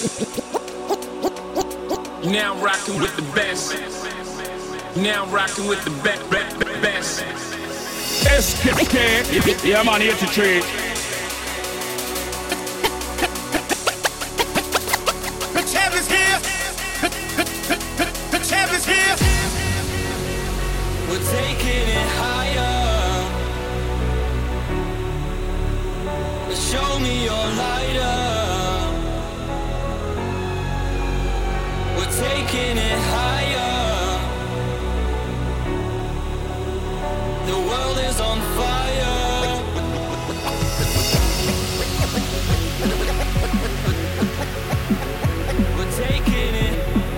Now I'm rocking with the best. Now I'm rocking with the best. SK, yeah man, 83. The champ is here. The champ is here. We're taking it higher. Show me your lighter. We're taking it higher. The world is on fire. We're taking it.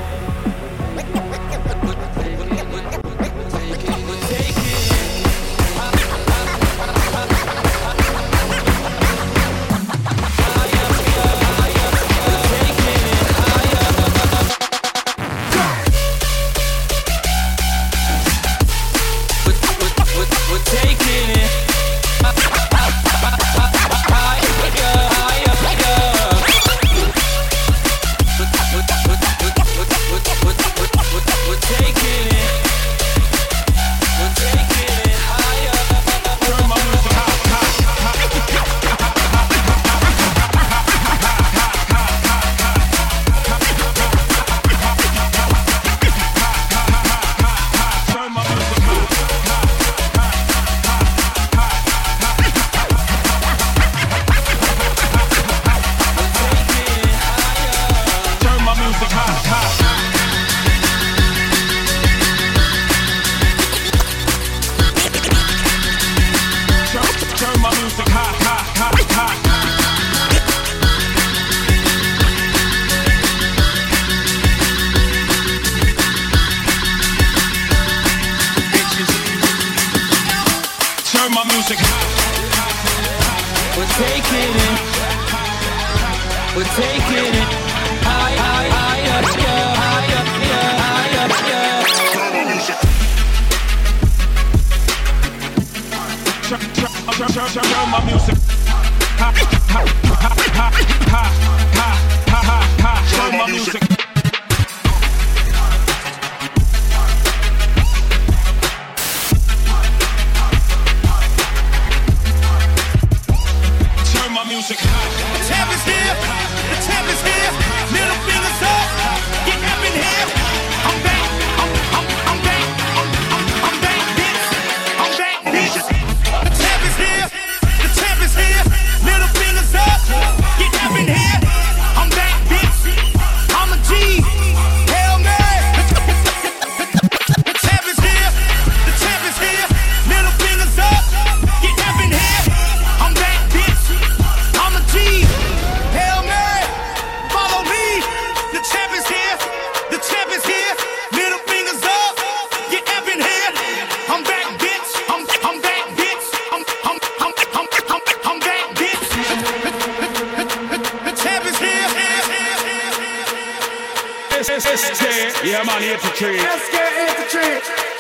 Yeah man, 83. SK 83.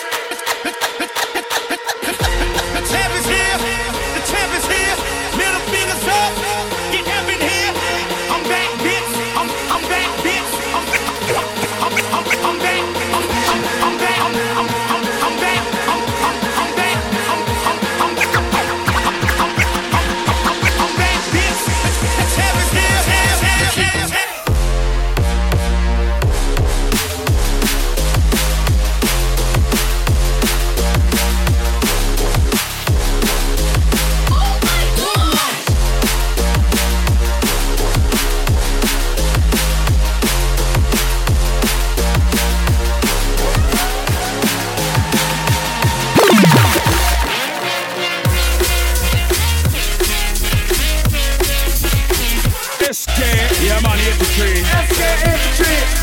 The champ is here. The champ is here. Middle fingers up. Get up in here. I'm back, bitch. I'm back, bitch. I'm back. I'm back. I'm back. I'm back. I'm back. I'm back, bitch. The champ is here. SK, yeah man, 83. SK 83.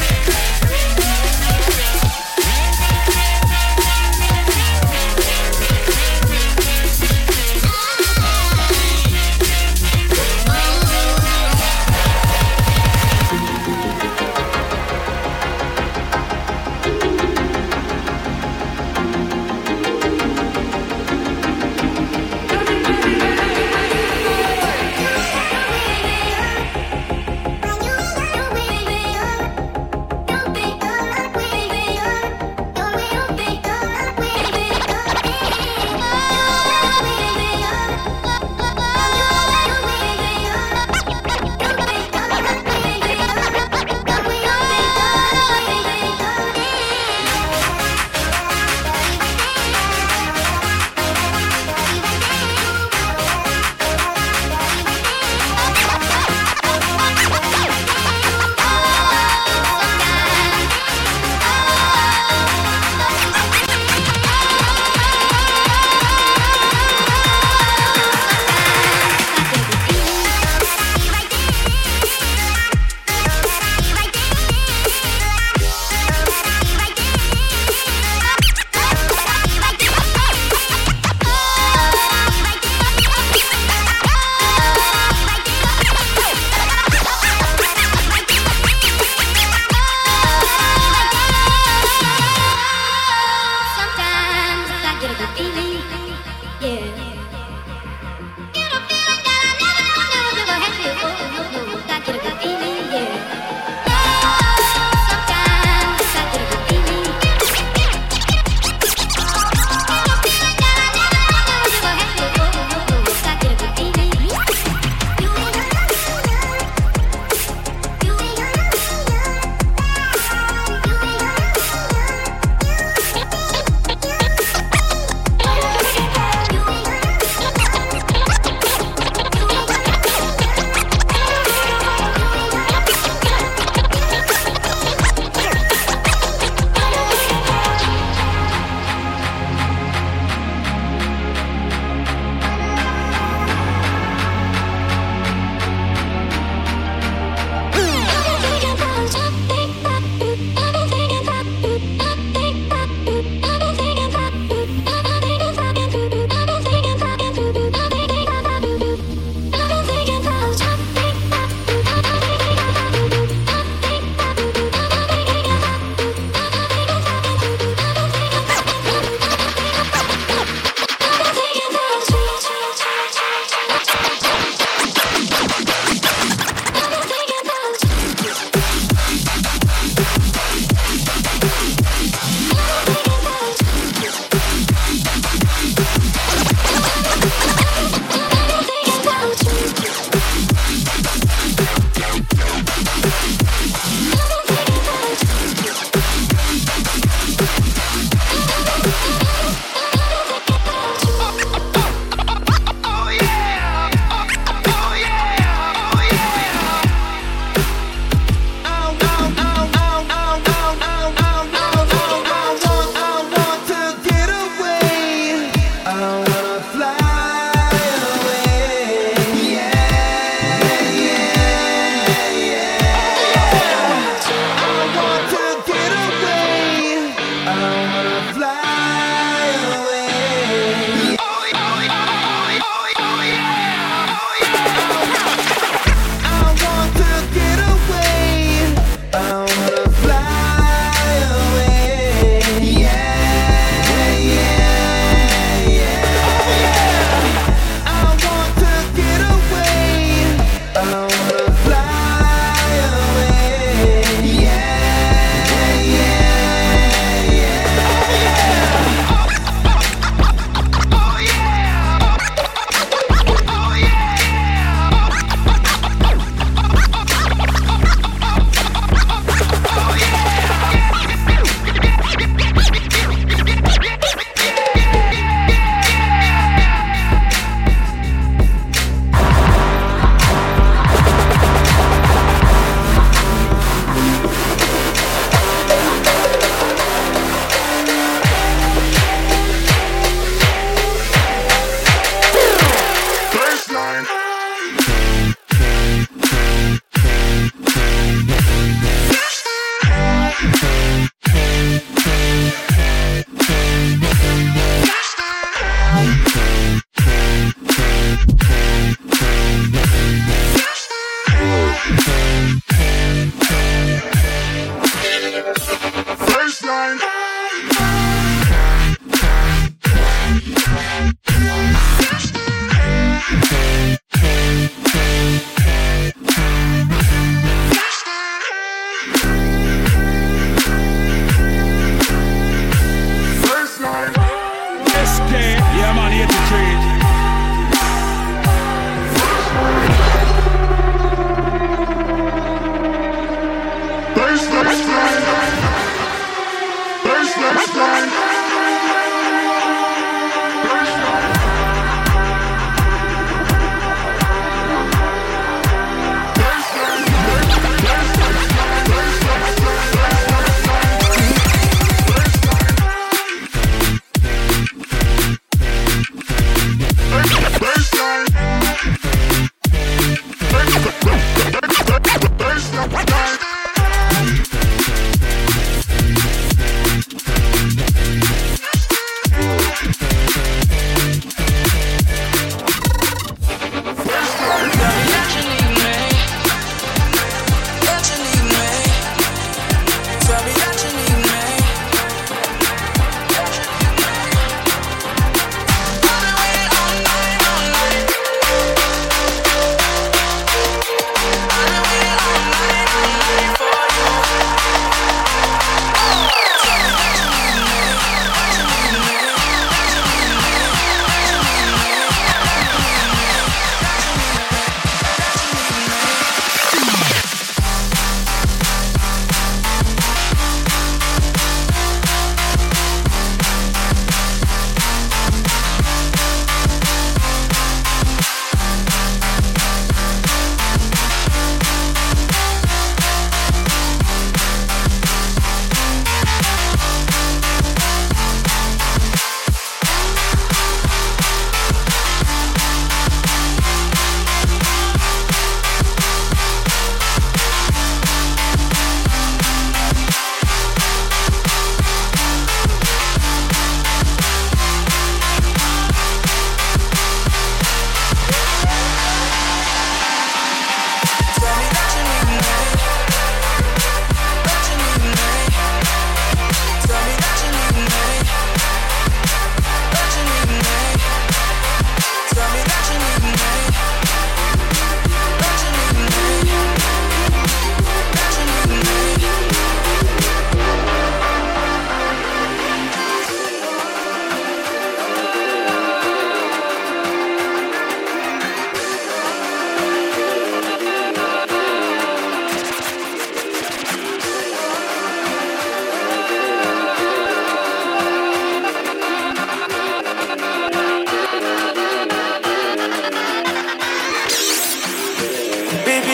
When you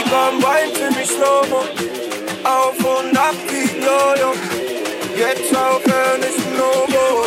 komm rein für mich Slow-Mo. Auf und ab wie Jojo. Jetzt aufhören ist ein No-Go.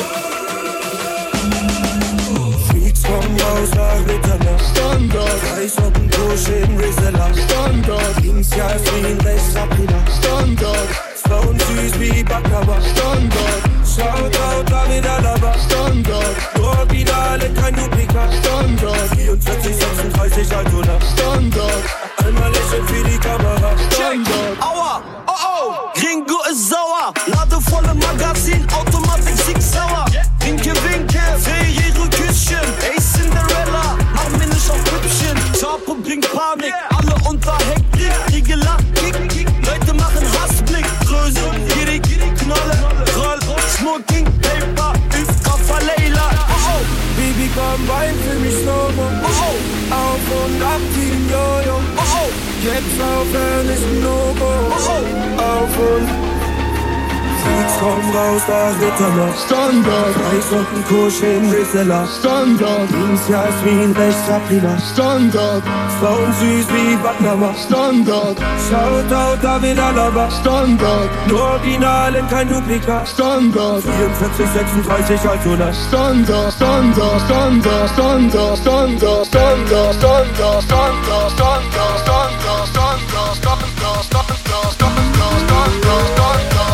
Freaks kommen raus nach Mitternacht. Standard. Weiß ob ein Busch in Rizella. Standard. Links Jasmin, rechts Sabrina. Standard. Slow und süß wie Baklava. Standard. Shoutout David Alaba. Standard. Nur Originale, kein Duplikat. Standard. 44, 36 Altona. Standard. Einmal lächeln für die Kamera. Standard. Aua, oh oh, Gringo ist sauer. Lade volle Magazin, Automatik 6 sauer. Winke, winke, Ferriere Küsschen. Ey Cinderella, mach mir nicht auf Püppchen. Chapo bringt Panik, alle unter Hektik. Riegela, kick, Leute machen Hassblick. Größe, Giri, Knolle, Roll, Smoking, Paper, Üftraffer, Leila. Oh oh, Baby, komm rein für mich Slow-Mo. oh oh, Auf und ab wie ein Jojo. oh oh, Jetzt aufhören ist ein No-Go. oh oh. Auf und Freaks kommen raus nach Mitternacht. Standard. Weiß ob ein Kusch in Rizella. Standard. Links Jasmin, rechts Sabrina. Standard. Slow und süß wie Baklava. Standard. Shoutout David Alaba. Standard. Nur Originalen, kein Duplikat. Standard. 44, 36 Altona. Standard. Standard. Standard. Standard. Standard. Standard. Standard. Standard. Standard. Standard. Standard. Standard. Standard. Standard.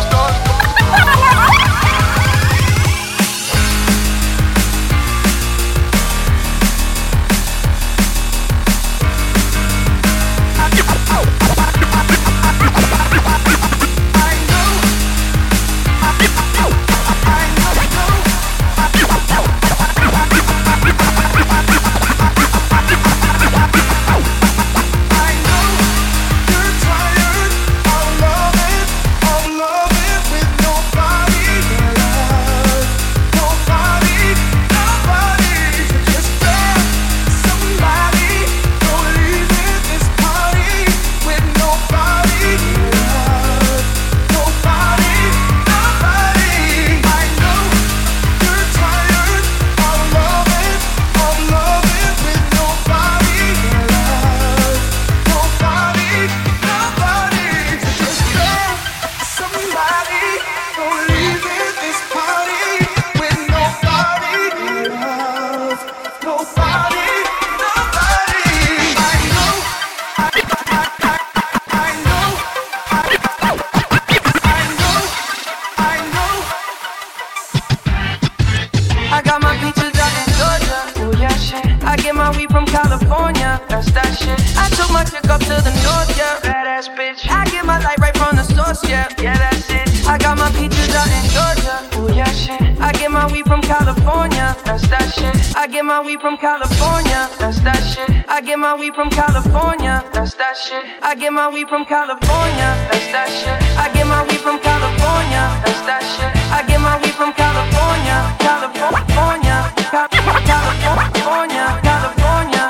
From California, that's that shit. I get my weed from California, that's that shit. I get my weed from California, that's that shit. I get my weed from California, that's that shit. I get my weed from California, California, California, California,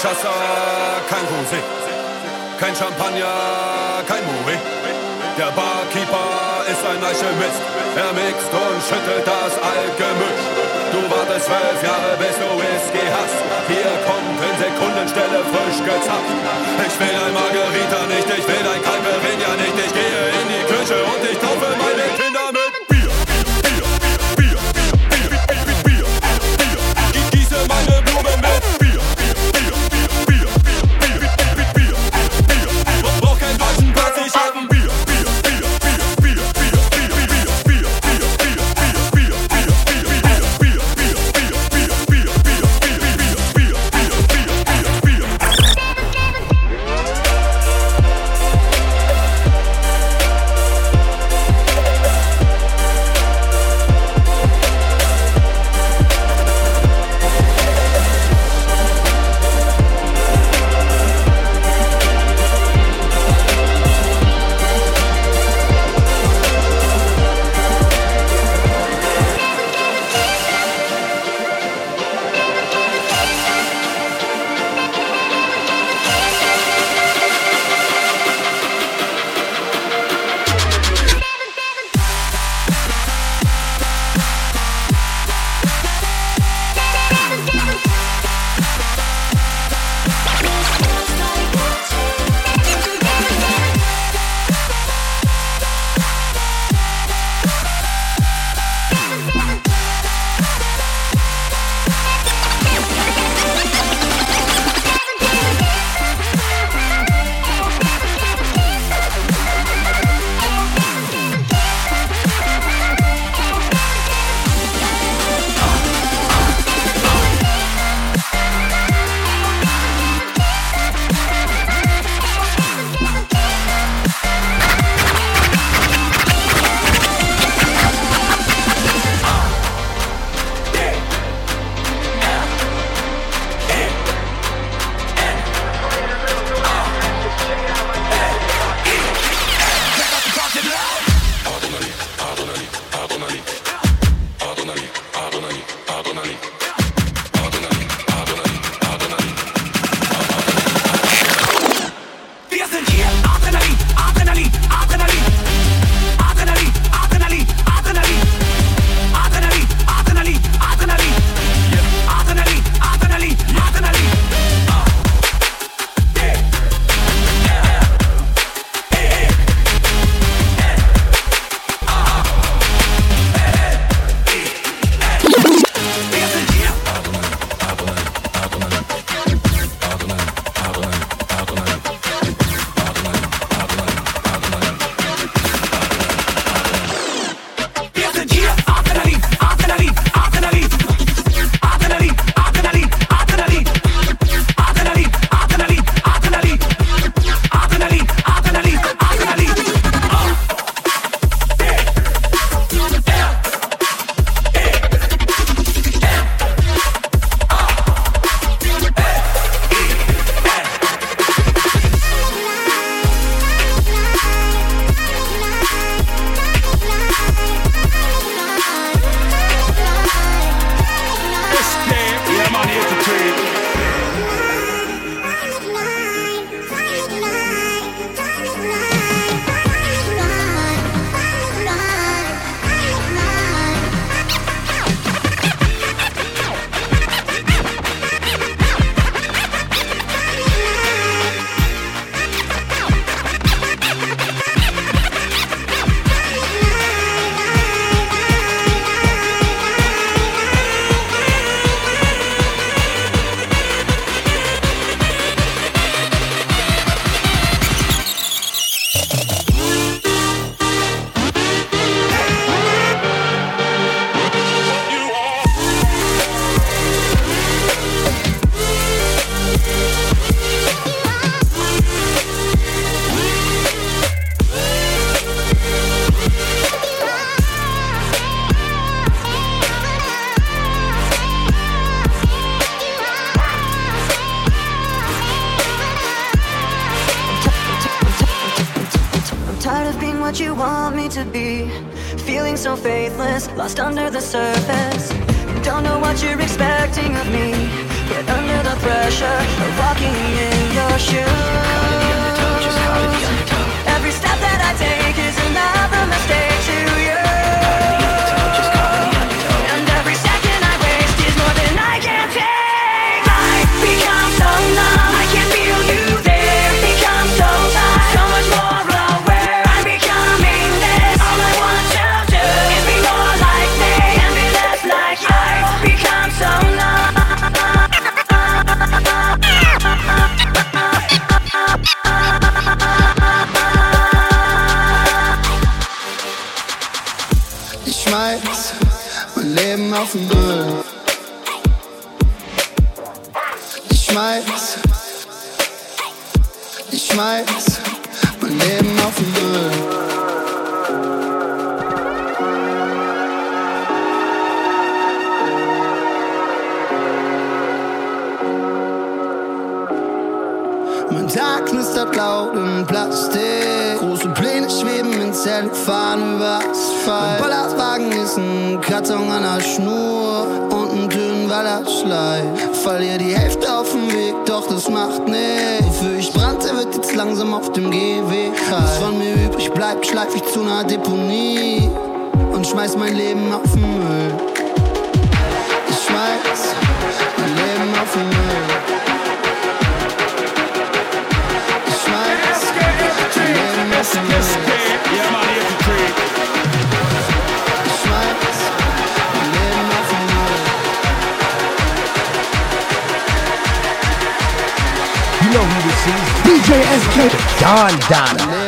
Cachaça, kein Rosé, kein Champagner, kein Moet. Der Barkeeper ist ein Eichemist. Er mixt und schüttelt das Algemüt. Du wartest 12 Jahre, bis du Whisky hast. Hier kommt in Sekundenstelle frisch gezapft. Ich will ein Margarita nicht, ich will ein Caipirinha nicht. Ich gehe in die Küche und ich taufe meine Kinder mit Bier. Bier, Bier, Bier, Bier, Bier, Bier. Ich gieße meine Blumen mit Bier. Bier, Bier, Bier, Bier, Bier, Bier. Brauch keinen deutschen Platz, ich hab ein Bier. what you want me to be. Feeling so faithless, lost under the surface. Don't know what you're expecting of me. get under the pressure of walking in your shoes. Just call it the undertow. Every step that I take is another mistake to you. Just call it the undertow. And every second I waste is more than I can take. I become so numb, I can't feel you there. Become so tired, so much more aware. I'm becoming this. All I want to do is be more like me and be less like you. I've become so numb. Ich schmeiß mein Leben auf den Müll. Ich schmeiß mein Leben auf den Müll. Mein Tag knistert laut im Plastik. Große Pläne schweben in Zellophan über Asphalt. Mein Bollerwagen ist ein Karton an der Schnur und ein dünnen Wallerschlei. Verlier die Hälfte auf dem Weg, doch das macht nichts. Wofür ich brannte, wird jetzt langsam auf dem Gehweg. Was von mir übrig bleibt, schleif ich zu einer Deponie und schmeiß mein Leben auf den Müll. Ich schmeiß mein Leben auf den Müll. Yeah, man, here to trade. You know who this is. DJ SK, Don Donna.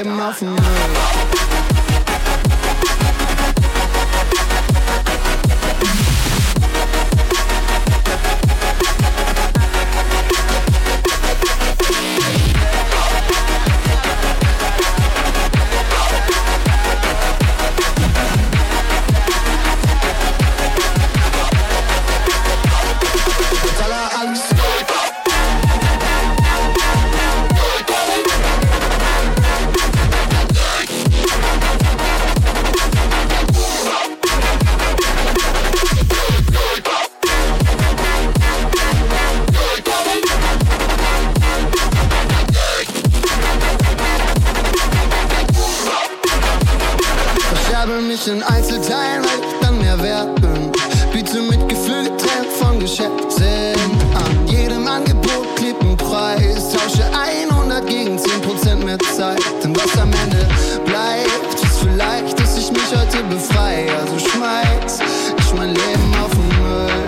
In Einzelteilen, weil ich dann mehr wert bin. Biete mit Gefühl getrennt von Geschäften an. Jedem Angebot klebt ein Preis. Tausche 100 gegen 10% mehr Zeit. Denn was am Ende bleibt, ist vielleicht, dass ich mich heute befreie. Also schmeiß ich mein Leben auf den Müll.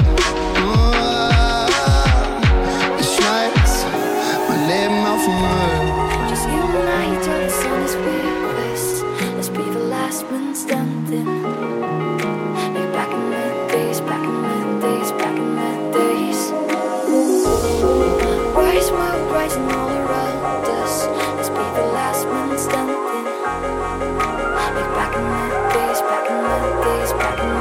Ich schmeiß mein Leben auf den Müll. Just you and I, you tell the sun is weird. Let's be the last man standing. Like back in the days, back in the days, back in the days. Rise, world rising all around us. Let's be the last man standing. Like back in the days, back in the days, back in the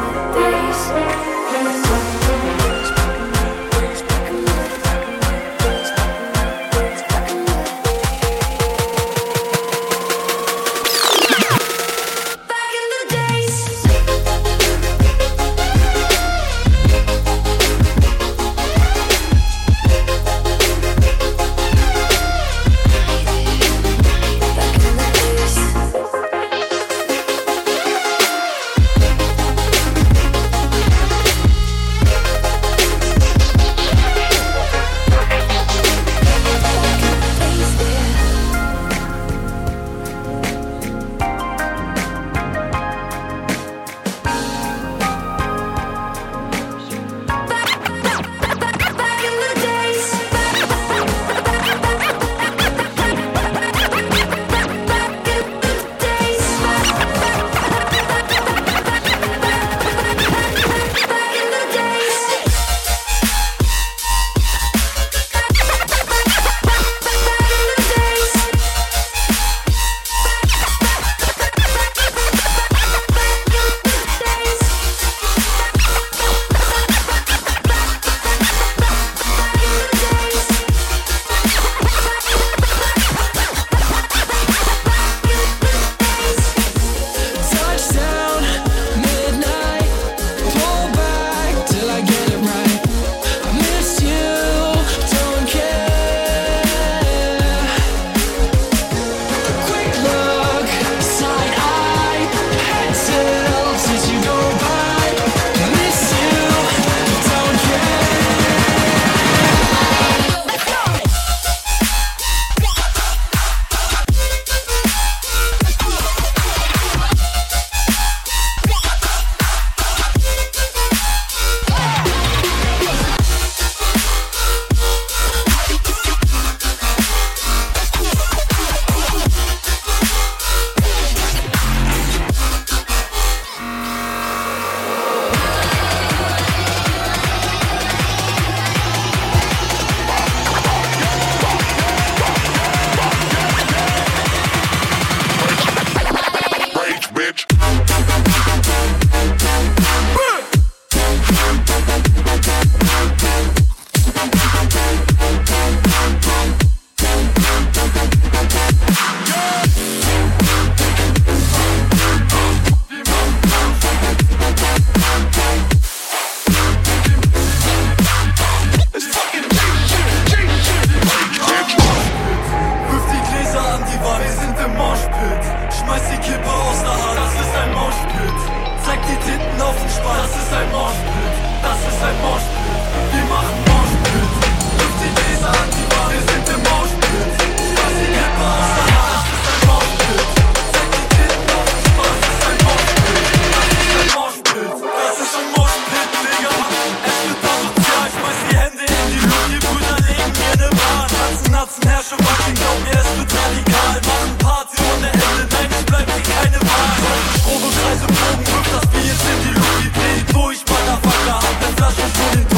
ist ein Moshpit, das ist ein Moshpit. Wir machen Moshpit. Wirft die Laser an die Wand, wir sind im Moshpit. Spaß die Kippe aus der Hand, das ist ein Moshpit. Zeig die Titten auf den Spaß, das ist ein Moshpit. Das ist ein Moshpit, das ist ein Moshpit, Digga. Es wird asozial, schmeiß die Hände in die Luft, die Brüder legen mir ne Bahn. Natzen, herrsche, fucking glaub mir, es wird radikal. Machen Party ohne Ende, nein, es bleibt hier keine Wahl. Strobekreise, Bogen, wirft das Bier jetzt in die Luft, die Dreh durch, Motherfucker. Hab ne Flasche vor den Tod.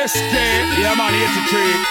SK, yeah man, 83.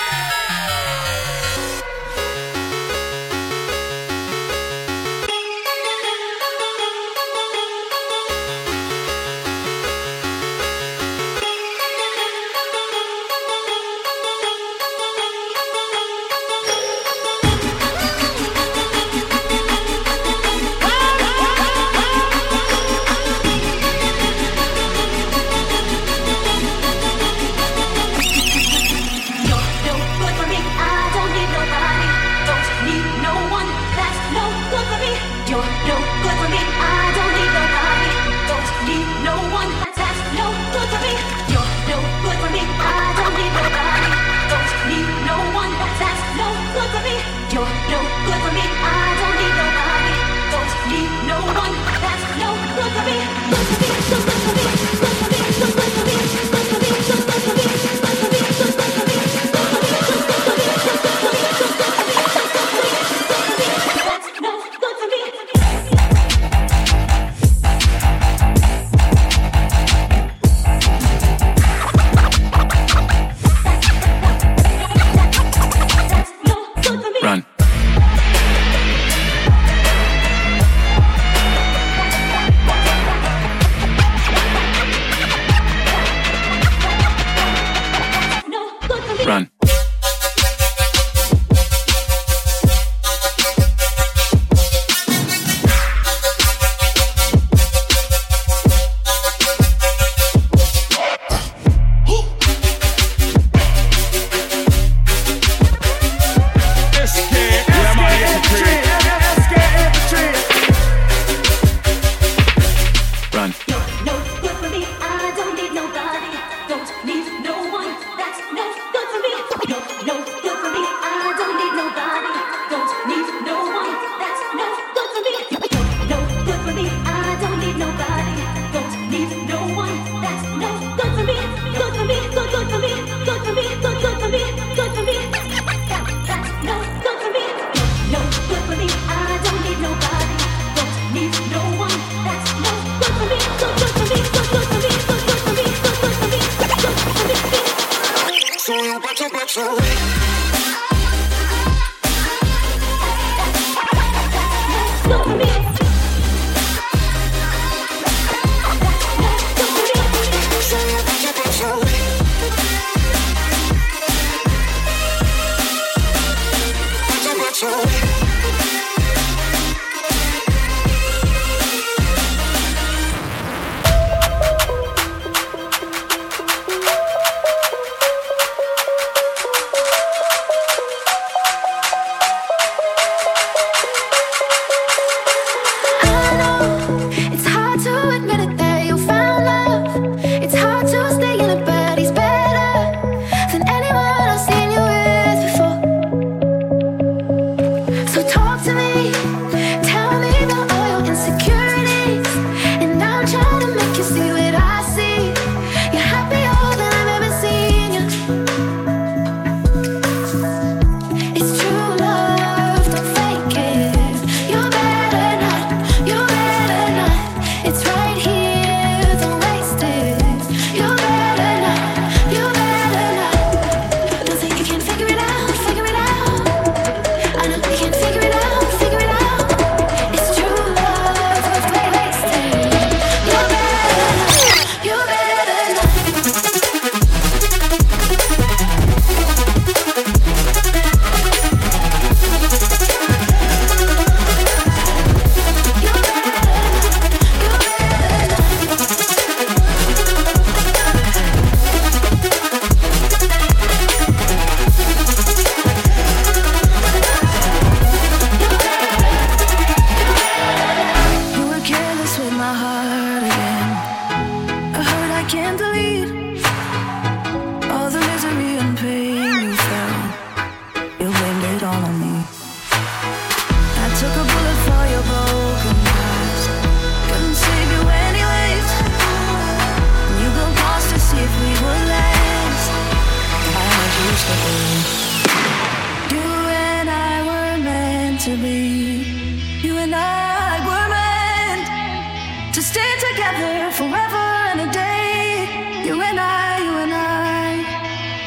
together forever and a day. You and I,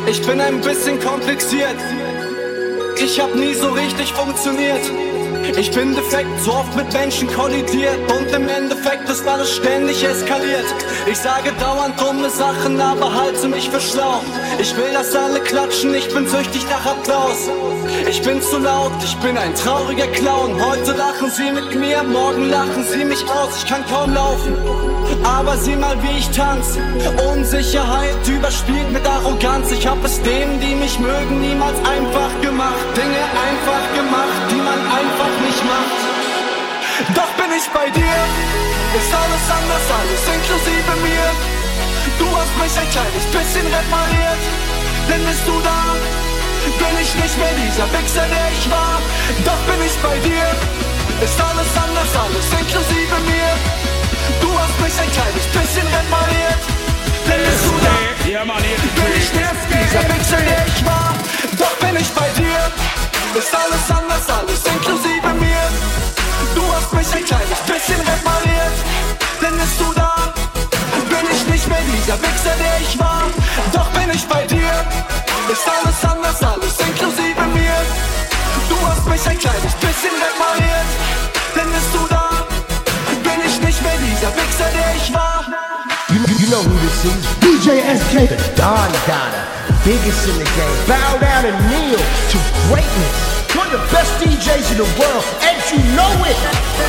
Ich bin ein bisschen kompliziert. Ich hab nie so richtig funktioniert. Ich bin defekt, so oft mit Menschen kollidiert. Und im Endeffekt ist alles ständig eskaliert. Ich sage dauernd dumme Sachen, aber halte mich für schlau. Ich will, dass alle klatschen, ich bin süchtig nach Applaus. Ich bin zu laut, ich bin ein trauriger Clown. Heute lachen sie mit mir, morgen lachen sie mich aus. Ich kann kaum laufen, aber sieh mal wie ich tanz. Unsicherheit überspielt mit Arroganz. Ich hab es denen, die mich mögen, niemals einfach gemacht. Dinge einfach gemacht, die man einfach nicht macht. Doch bin ich bei dir, ist alles anders, alles inklusive mir. Du hast mich ein kleines bisschen repariert, denn bist du da, bin ich nicht mehr dieser Wichser, der ich war. Doch bin ich bei dir, ist alles anders, alles inklusive mir. Du hast mich ein kleines bisschen repariert, denn bist du da, bin ich nicht mehr dieser Wichser, der ich war. Doch bin ich bei dir, ist alles anders, alles inklusive mir. Du hast mich ein kleines bisschen repariert, denn bist du da, bin ich nicht mehr dieser Wichser, der ich war. Doch bin ich bei dir, ist alles anders, alles inklusive mir. Du hast mich ein kleines bisschen repariert, denn bist du da, bin ich nicht mehr dieser Wichser, der ich war. You know who this is? DJ SK, the Don Donna, biggest in the game. Bow down and kneel to greatness. One of the best DJs in the world, and you know it.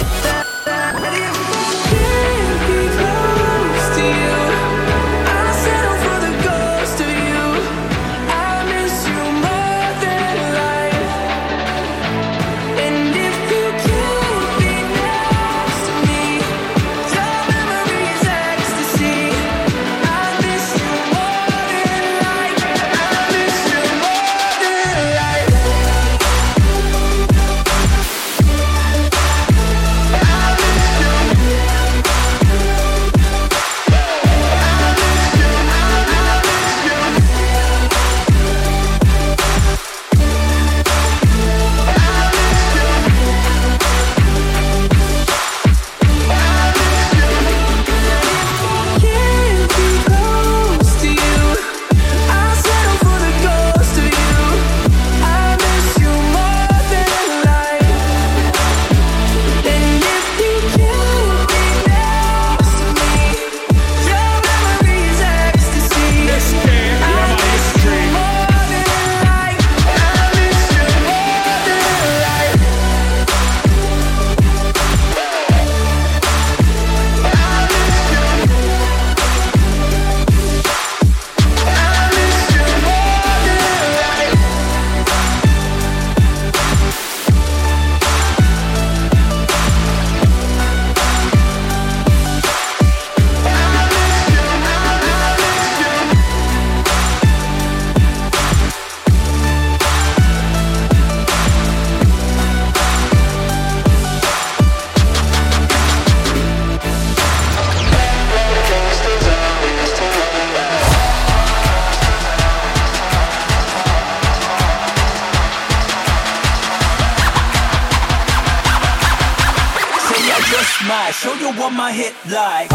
Show you what my hit like.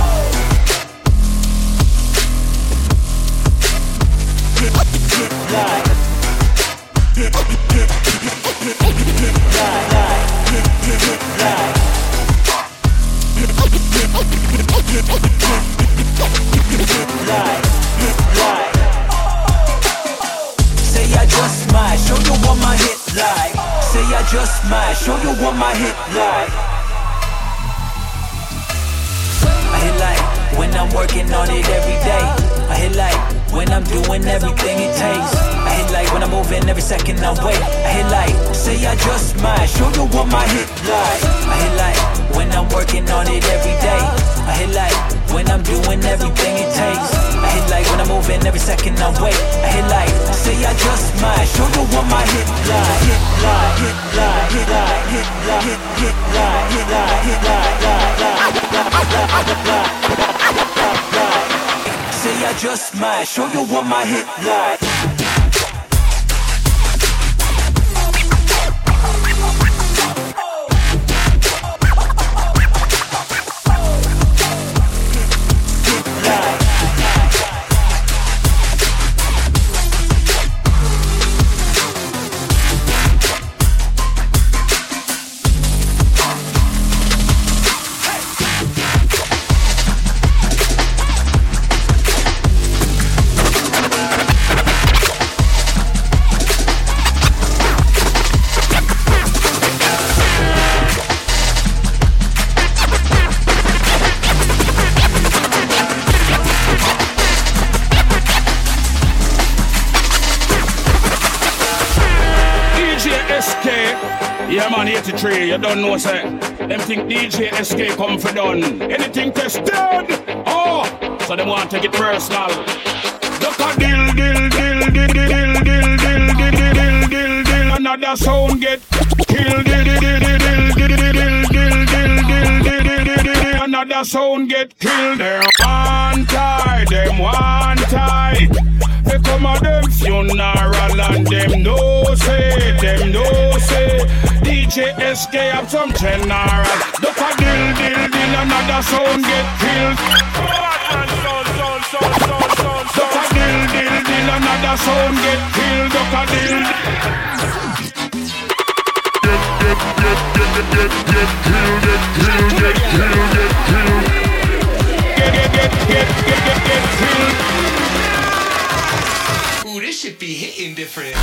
Hit like. Hit like. Say I just might show you what my hit like. Say I just might show you what my hit like. I hit like when I'm working on it every day. I hit like when I'm doing everything it takes. I hit like when I'm moving every second I wait. I hit like, say I just might show you what my hit like. I hit like when I'm working on it every day. I hit like when I'm doing everything it takes. I hit like when I'm moving every second I wait. I hit like, say I just might show you what my hit like. Hit like, hit like, hit like, hit like, hit like, hit like, hit like. Say I just might show you what my hit like. SK, yeah man, 83, you don't know, say. Them think DJ SK come for done. Anything tested, oh, so them want to take it personal. Duck a dill, dill, dill, dill, dill, dill, dill, dill, dill, dill, dill, dill, another sound get killed, dill, dill, dill, dill, dill, dill, dill, dill, dill, dill, dill, dill, another sound get killed. Them one tie, them one tie. They come at them funeral and them no say, DJ SK have some general. Duck a dill, dill, dill, another sound get killed. Duck a dill, dill, dill, another sound get killed. Duck a dill. Get killed, get killed, get killed, get killed. Get killed. Ooh, this shit be hitting different.